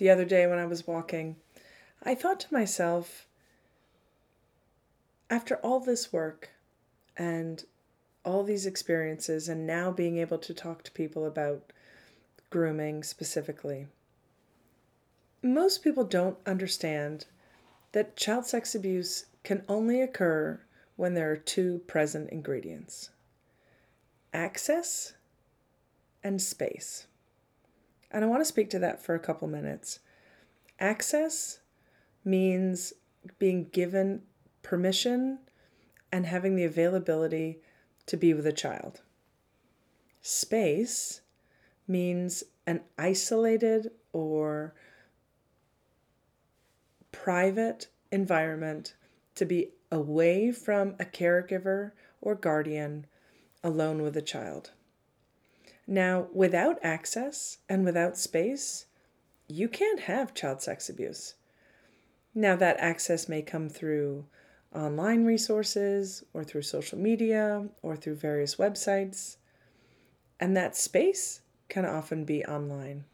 the other day when I was walking, I thought to myself, after all this work and all these experiences, and now being able to talk to people about grooming specifically, most people don't understand that child sex abuse can only occur when there are two present ingredients: access and space. And I want to speak to that for a couple minutes. Access means being given permission and having the availability to be with a child. Space means an isolated or private environment to be away from a caregiver or guardian, alone with a child. Now, without access and without space, you can't have child sex abuse. Now, that access may come through online resources or through social media or through various websites, and that space can often be online.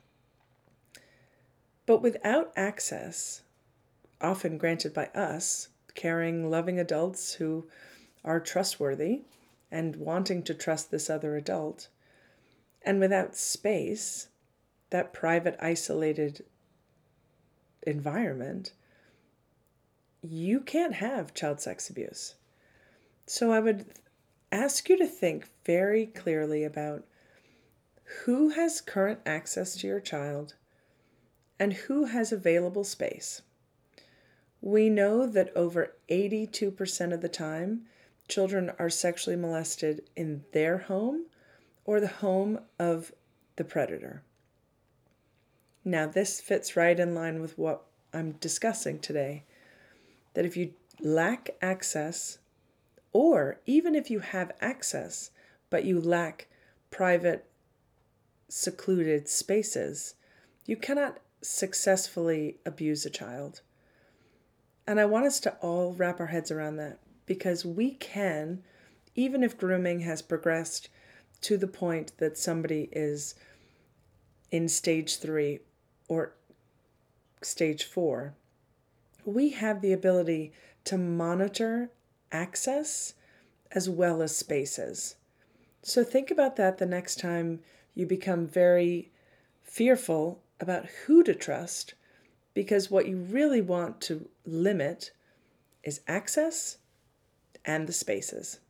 But without access, often granted by us, caring, loving adults who are trustworthy and wanting to trust this other adult, and without space, that private, isolated environment, you can't have child sex abuse. So I would ask you to think very clearly about who has current access to your child and who has available space. We know that over 82% of the time, children are sexually molested in their home or the home of the predator. Now, this fits right in line with what I'm discussing today, that if you lack access, or even if you have access, but you lack private, secluded spaces, you cannot successfully abuse a child. And I want us to all wrap our heads around that, because we can, even if grooming has progressed to the point that somebody is in stage 3 or stage 4, we have the ability to monitor access as well as spaces. So think about that the next time you become very fearful about who to trust, because what you really want to limit is access and the spaces.